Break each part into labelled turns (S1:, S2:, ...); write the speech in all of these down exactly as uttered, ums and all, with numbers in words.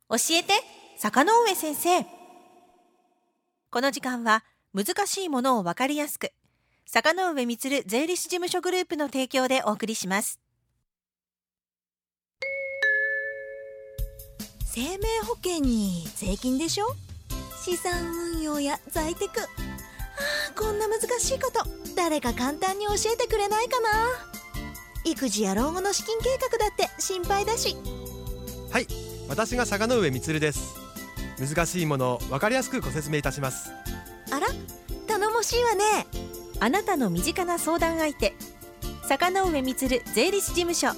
S1: 教えて坂上先生。この時間は難しいものを分かりやすく、坂上充税理士事務所グループの提供でお送りします。
S2: 生命保険に税金でしょ、資産運用や在テク、あーこんな難しいこと誰か簡単に教えてくれないかな。育児や老後の資金計画だって心配だし。
S3: はい、私が坂上充です。難しいものを分かりやすくご説明いたします。
S2: あら、頼もしいわね。
S1: あなたの身近な相談相手、坂上充税理士事務所。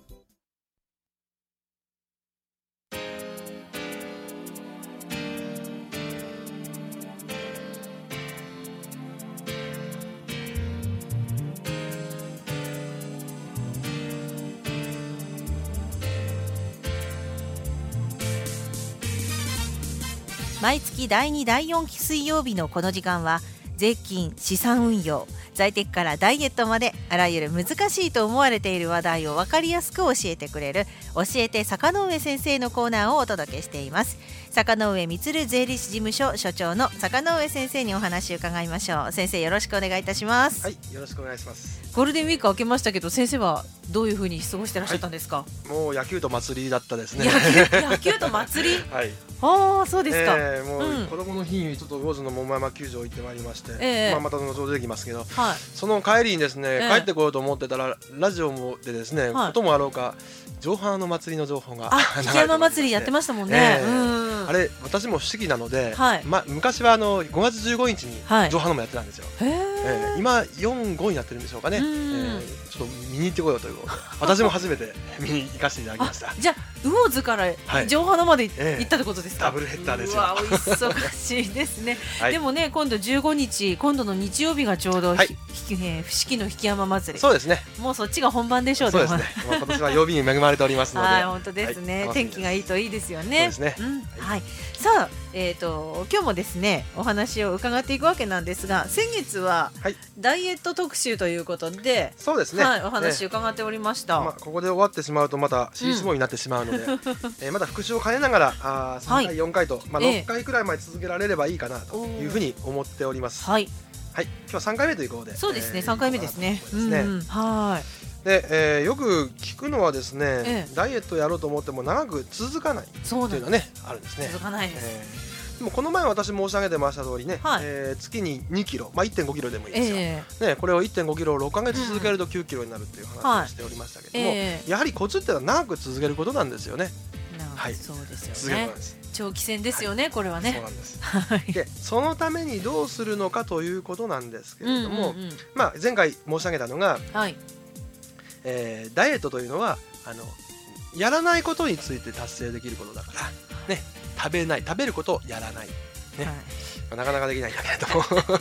S1: 毎月だいにだいよん水曜日のこの時間は、税金、資産運用、在テクからダイエットまで、あらゆる難しいと思われている話題を分かりやすく教えてくれる教えて坂上先生のコーナーをお届けしています。坂上充税理士事務所所長の坂上先生にお話を伺いましょう。先生、よろしくお願いいたします。
S3: はい、よろしくお願いします。
S1: ゴールデンウィーク明けましたけど、先生はどういうふうに過ごしてらっしゃったんですか？はい、
S3: もう野球と祭りだったですね。
S1: 野球、野球と祭りはい、ああ、そうですか。
S3: えー、もう、うん、子供の日にちょっと魚津の桃山球場行ってまいりまして、えーまあ、また後ほど出てきますけど、はい、その帰りにですね、えー、帰ってこようと思ってたらラジオもでですね、はい、こともあろうか上半の祭りの情報が
S1: あ、檜山祭りやってましたもんね。えー、
S3: うんあれ私も不思議なので、はいま、昔はあのごがつじゅうごにちに上半のもやってたんですよ。はい、えー、今よん、ごになってるんでしょうかね。えー、ちょっと見に行ってこようということで私も初めて見に行かせていただきました。
S1: じゃあ魚津から上半のまで行ったってことですか？
S3: ダブルヘッダーですよ。
S1: うわ、お忙しいですね。はい、でもね、今度じゅうごにち、今度の日曜日がちょうど、はい、えー、伏木の檜山祭り。
S3: そうですね。
S1: もうそっちが本番でしょう。
S3: そうですね。もう今年は曜日に恵まれておりますので。
S1: はい、本当ですね。はい、天気がいいといいですよね。
S3: そうですね。
S1: うん、はい。さあ、えーと、今日もですね、お話を伺っていくわけなんですが、先月はダイエット特集ということで、
S3: そうですね。
S1: はい、お話伺っておりました。
S3: ね、まあ、ここで終わってしまうとまた尻相撲になってしまうので、うんえー、また復習を兼ねながらあさんかい、よんかいと、まあ、ろっかいくらいまで続けられればいいかなというふうに思っております。はい。はい、今日はさんかいめということで。
S1: そうですね、えー、さんかいめですね。
S3: ですね。うん、はい。で、えー、よく聞くのはですね、ええ、ダイエットやろうと思っても長く続かないっていうのはね、あるんですね。
S1: 続かないです。え
S3: ー、でもこの前私申し上げてました通りね、はい、えー、月ににキロ、まあ、いってんごキロでもいいですよ、えーね、これを いってんごキロをろっかげつ続けるときゅうキロになるっていう話をしておりましたけども、はい、えー、やはりコツってのは長く続けることなんですよね。
S1: はい、そうですよね。
S3: 続けることなんです。
S1: 長期戦ですよね、はい、これはね。
S3: そうなんです。はい、でそのためにどうするのかということなんですけれども、うんうんうん、まあ、前回申し上げたのが、はい、えー、ダイエットというのはあのやらないことについて達成できることだから、ね、食べない食べることをやらない、ね、はい、まあ、なかなかできないんだけれども、はい、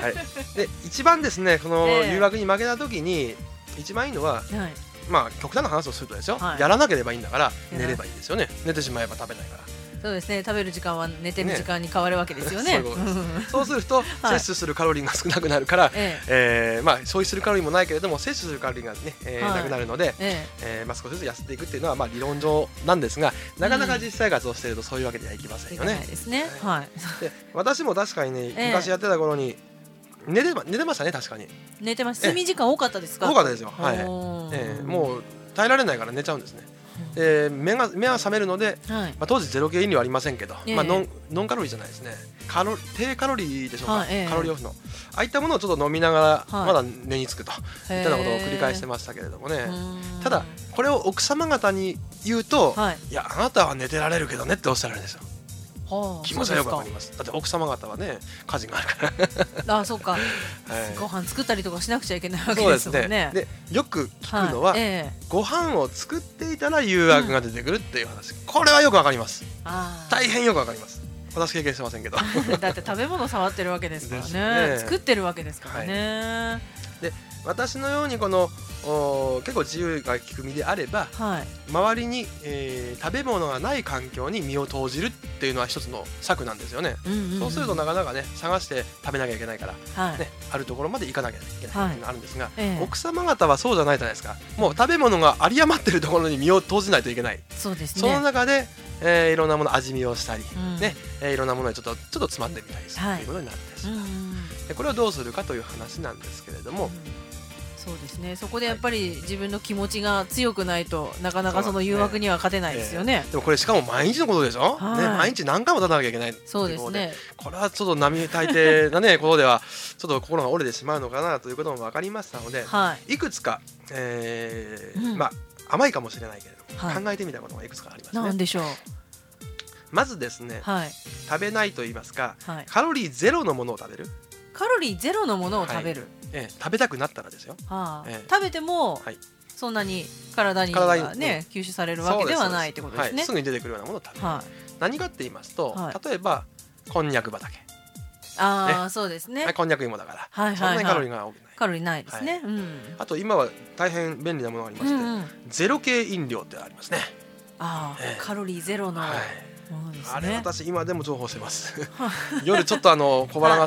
S3: で一番ですね、この誘惑に負けた時に一番いいのは、はい、まあ極端な話をするとですよ、はい、やらなければいいんだから寝ればいいですよね。寝てしまえば食べないから。
S1: そうですね、食べる時間は寝てる時間に変わるわけですよね。
S3: そういうことです。そうすると摂取するカロリーが少なくなるから、えええーまあ、消費するカロリーもないけれども摂取するカロリーが、ねえーはい、なくなるので、えええーまあ、少しずつ痩せていくっていうのは、まあ、理論上なんですが、なかなか実生活をしているとそういうわけではいきませんよね。
S1: いけないですね。はい、
S3: で私も確かにね、昔やってた頃に寝てま、寝てましたね。確かに寝
S1: てました。睡眠時間多かったですか？
S3: 多かったですよ。はい、えー、もう耐えられないから寝ちゃうんですね。で 目, が目は覚めるので、はい、まあ、当時ゼロ系飲料ありませんけど、えーまあ、ノン, ノンカロリーじゃないですね、カロ低カロリーでしょうか、はい、えー、カロリーオフのああいったものをちょっと飲みながら、はい、まだ寝につくといったようなことを繰り返してましたけれどもね。ただこれを奥様方に言うと、はい、いやあなたは寝てられるけどねっておっしゃるんですよ。はあ、気持ちはよくわかります。だって奥様方はね、家事があるから
S1: あ、そうか、はい、ご飯作ったりとかしなくちゃいけないわけですもんね。
S3: でよく聞くのは、はい、えー、ご飯を作っていたら誘惑が出てくるっていう話、うん、これはよくわかります。あ、大変よくわかります。私経験してませんけどだって食べ物触ってるわけですから ね, ね作ってるわけですからね。はい、で私のようにこの結構自由が利く身であれば、はい、周りに、えー、食べ物がない環境に身を投じるっていうのは一つの策なんですよね、うんうんうん、そうするとなかなかね探して食べなきゃいけないから、はいね、あるところまで行かなきゃいけないっていうのがあるんですが、はいええ、奥様方はそうじゃないじゃないですか。もう食べ物が有り余ってるところに身を投じないといけない。
S1: そうですね。
S3: その中で、えー、いろんなもの味見をしたり、うんねえー、いろんなものにちょっとちょっと詰まってみたりする、はい、ということになってしまう、うんうん、でこれをどうするかという話なんですけれども、うん、
S1: そうですね。そこでやっぱり自分の気持ちが強くないとなかなかその誘惑には勝てないですよね。
S3: ねえー、でもこれしかも毎日のことでしょ、はいね、毎日何回も立たなきゃいけない。
S1: そうですね。
S3: これはちょっと並大抵な、ね、ことではちょっと心が折れてしまうのかなということも分かりましたので、はい、いくつか、えーうんまあ、甘いかもしれないけれども、はい、考えてみたことがいくつかありますね。
S1: 何でしょう。
S3: まずですね、はい、食べないと言いますか、はい、カロリーゼロのものを食べる。
S1: カロリーゼロのものを食べる、はい
S3: ええ、食べたくなったらですよ、
S1: はあええ、食べても、はい、そんなに体には、ね、吸収されるわけではないってことですね。
S3: はい、すぐに出てくるようなものを食べる、はい、何かって言いますと、はい、例えばこんにゃく畑、
S1: あ、ね、そうですね、
S3: はい、こんにゃく芋だから、はいはいはい、そんなにカロリーが多くない、
S1: カロリーないですね、はいうん、
S3: あと今は大変便利なものがありまして、うんうん、ゼロ系飲料ってありますね。
S1: あ、ええ、カロリーゼロの、はい
S3: あれ私今でも重宝してます夜ちょっとあの小腹が